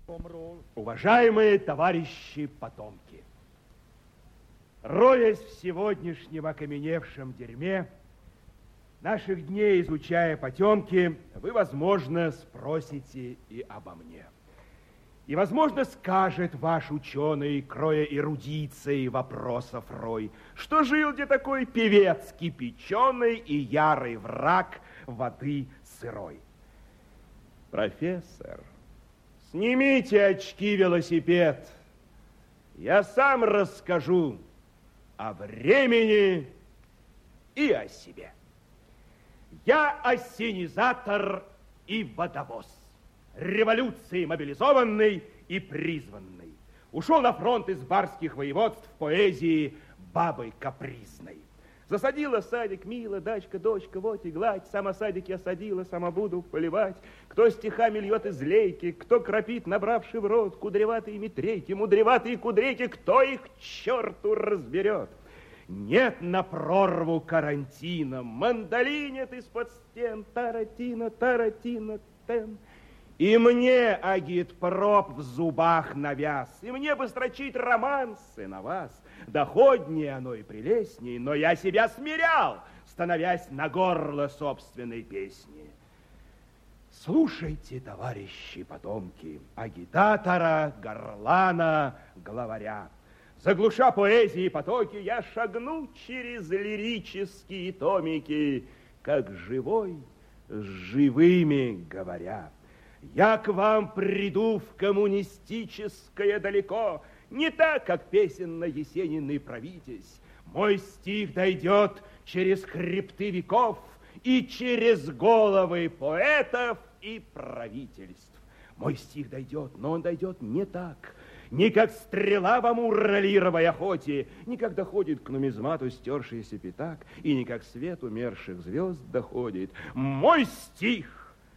Уважаемые товарищи потомки, роясь в сегодняшнем окаменевшем дерьме, наших дней изучая потемки, вы, возможно, спросите и обо мне. И, возможно, скажет ваш ученый, кроя эрудицией вопросов рой, что жил где такой певец кипяченый и ярый враг воды сырой. Профессор, снимите очки, велосипед. Я сам расскажу о времени и о себе. Я ассенизатор и водовоз, революции мобилизованный и призванный. Ушел на фронт из барских воеводств в поэзии бабы капризной. Засадила садик, мила, дачка, дочка, вот и гладь. Сама садик я садила, сама буду поливать. Кто стихами льет из лейки, кто кропит, набравший в рот кудреватые метрейки, мудреватые кудрейки, кто их к черту разберет? Нет на прорву карантина, мандолинет из-под стен, таратина, таратина, тен. И мне агитпроп в зубах навяз, и мне бы строчить романсы на вас. Доходнее оно и прелестней, но я себя смирял, становясь на горло собственной песни. Слушайте, товарищи потомки, агитатора, горлана, главаря. Заглуша поэзии потоки, я шагну через лирические томики, как живой с живыми говоря. Я к вам приду в коммунистическое далеко, не так, как песенно-есенинный провидец. Мой стих дойдет через хребты веков и через головы поэтов и правительств. Мой стих дойдет, но он дойдет не так, не как стрела в амур-ролировой охоте, не как доходит к нумизмату стершийся пятак, и не как свет умерших звезд доходит. Мой стих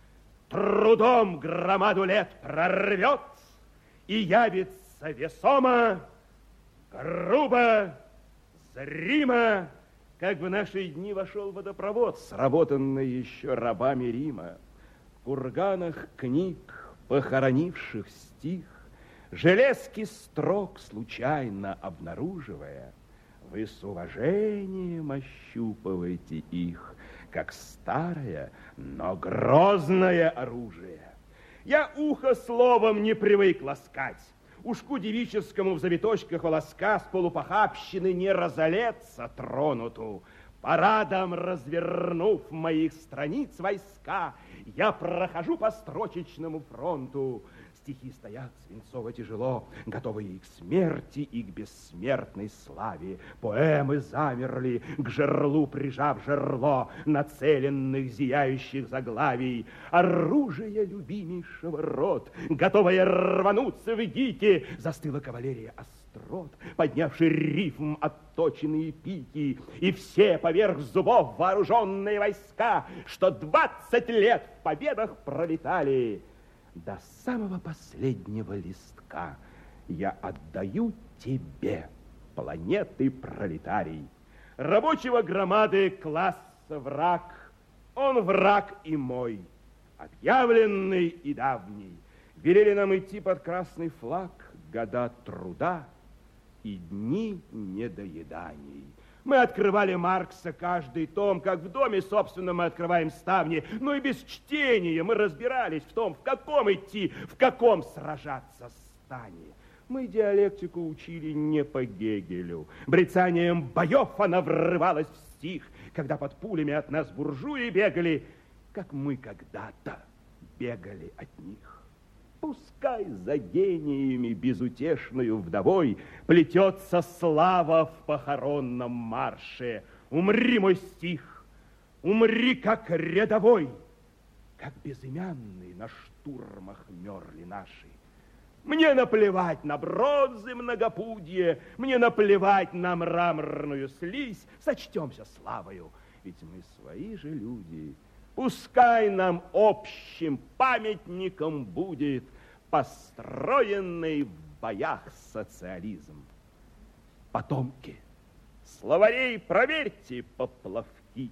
трудом громаду лет прорвет и явится весомо, грубо, зримо, как в наши дни вошел водопровод, сработанный еще рабами Рима. В курганах книг, похоронивших стих, железки строк случайно обнаруживая, вы с уважением ощупываете их, как старое, но грозное оружие. Я ухо словом не привык ласкать. Ушку девическому в завиточках волоска с полупохабщины не разолеться тронуту. Парадом развернув моих страниц войска, я прохожу по строчечному фронту. Стихи стоят свинцово тяжело, готовые и к смерти, и к бессмертной славе. Поэмы замерли, к жерлу прижав жерло нацеленных зияющих заглавий. Оружие любимейшего род, готовое рвануться в гике, застыла кавалерия острот, поднявший рифм отточенные пики, и все поверх зубов вооруженные войска, что 20 лет в победах пролетали. До самого последнего листка я отдаю тебе, планеты пролетарий. Рабочего громады класса враг, он враг и мой, объявленный и давний. Велели нам идти под красный флаг, года труда и дни недоеданий. Мы открывали Маркса каждый том, как в доме, собственно, мы открываем ставни, но и без чтения мы разбирались в том, в каком идти, в каком сражаться стане. Мы диалектику учили не по Гегелю. Брецанием боев она врывалась в стих, когда под пулями от нас буржуи бегали, как мы когда-то бегали от них. Пускай за гениями безутешною вдовой плетется слава в похоронном марше. Умри, мой стих, умри, как рядовой, как безымянный на штурмах мерли наши. Мне наплевать на бронзы многопудье, мне наплевать на мраморную слизь, сочтемся славою, ведь мы свои же люди. Пускай нам общим памятником будет построенный в боях социализм. Потомки, словарей проверьте поплавки.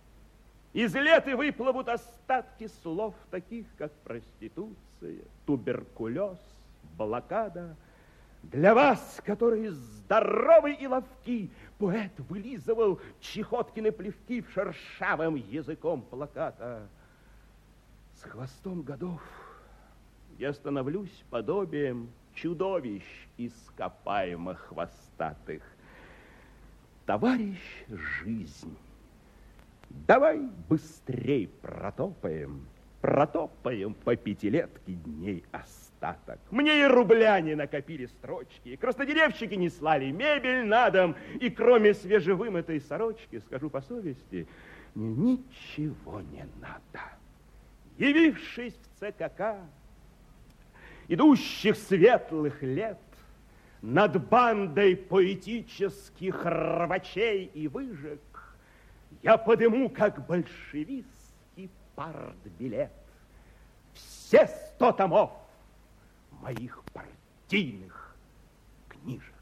Из леты выплывут остатки слов, таких как проституция, туберкулез, блокада. Для вас, которые здоровы и ловки, поэт вылизывал чехоткины плевки в шершавым языком плаката. С хвостом годов я становлюсь подобием чудовищ ископаемых хвостатых. Товарищ жизнь, давай быстрей протопаем по пятилетке дней остаток. Мне и рубля не накопили строчки, и краснодеревщики не слали мебель на дом, и кроме свежевымытой сорочки, скажу по совести, мне ничего не надо. Явившись в ЦКК идущих светлых лет, над бандой поэтических рвачей и выжиг, я подыму, как большевистский партбилет, все 100 томов моих партийных книжек.